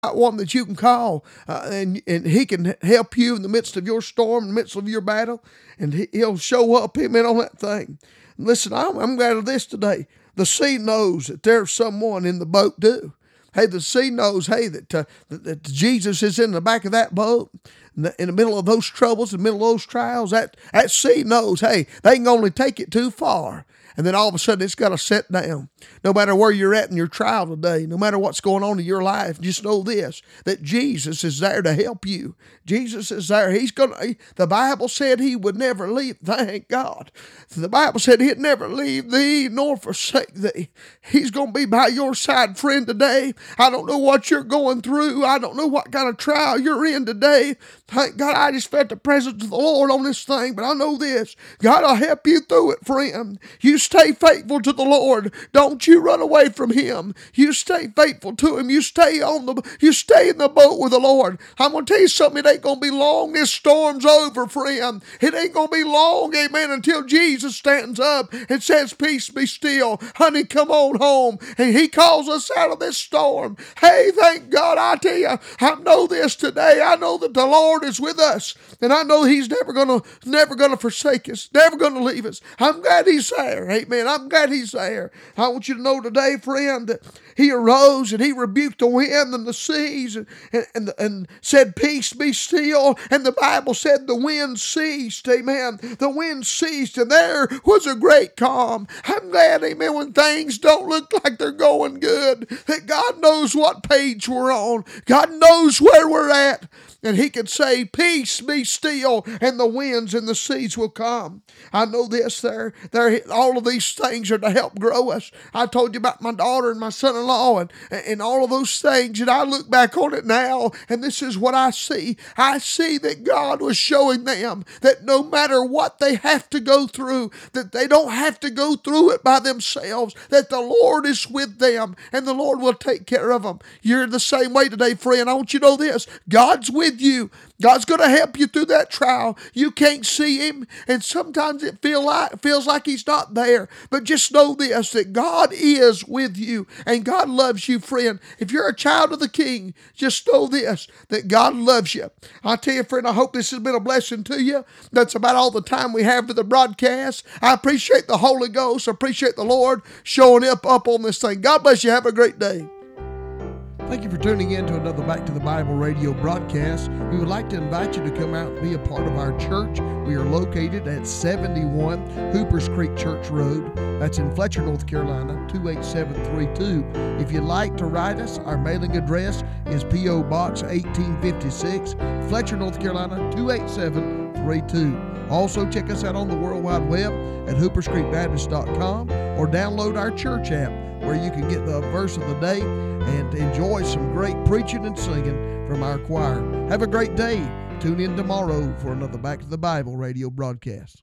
one that you can call, and he can help you in the midst of your storm, in the midst of your battle, and he'll show up, amen, on that thing. Listen, I'm glad of this today. The sea knows that there's someone in the boat too. Hey, the sea knows, hey, that Jesus is in the back of that boat, in the middle of those troubles, in the middle of those trials. That sea knows, hey, they can only take it too far. And then all of a sudden it's got to set down. No matter where you're at in your trial today, no matter what's going on in your life, just know this, that Jesus is there to help you. Jesus is there. The Bible said he would never leave. Thank God. The Bible said he'd never leave thee nor forsake thee. He's going to be by your side, friend, today. I don't know what you're going through. I don't know what kind of trial you're in today. Thank God, I just felt the presence of the Lord on this thing, but I know this. God will help you through it, friend. You stay faithful to the Lord. Don't you run away from him. You stay faithful to him. You stay in the boat with the Lord. I'm going to tell you something. It ain't going to be long. This storm's over, friend. It ain't going to be long, amen, until Jesus stands up and says, peace be still. Honey, come on home. And he calls us out of this storm. Hey, thank God, I tell you, I know this today. I know that the Lord is with us. And I know he's never gonna forsake us, never gonna leave us. I'm glad he's there. Amen. I'm glad he's there. I want you to know today, friend, that he arose and he rebuked the wind and the seas and said, peace be still. And the Bible said the wind ceased. Amen. The wind ceased and there was a great calm. I'm glad, amen, when things don't look like they're going good, that God knows what page we're on. God knows where we're at. And he can say, peace be still, and the winds and the seas will come. I know this, all of these things are to help grow us. I told you about my daughter and my son-in-law and all of those things, and I look back on it now, and this is what I see. I see that God was showing them that no matter what they have to go through, that they don't have to go through it by themselves, that the Lord is with them, and the Lord will take care of them. You're the same way today, friend. I want you to know this. God's with you. God's going to help you through that trial. You can't see him, and sometimes it feels like he's not there. But just know this, that God is with you, and God loves you, friend. If you're a child of the King, just know this, that God loves you. I tell you, friend, I hope this has been a blessing to you. That's about all the time we have for the broadcast. I appreciate the Holy Ghost. I appreciate the Lord showing up on this thing. God bless you. Have a great day. Thank you for tuning in to another Back to the Bible radio broadcast. We would like to invite you to come out and be a part of our church. We are located at 71 Hoopers Creek Church Road. That's in Fletcher, North Carolina, 28732. If you'd like to write us, our mailing address is P.O. Box 1856, Fletcher, North Carolina, 28732. Also, check us out on the World Wide Web at hooperscreekbaptist.com or download our church app where you can get the verse of the day and enjoy some great preaching and singing from our choir. Have a great day. Tune in tomorrow for another Back to the Bible radio broadcast.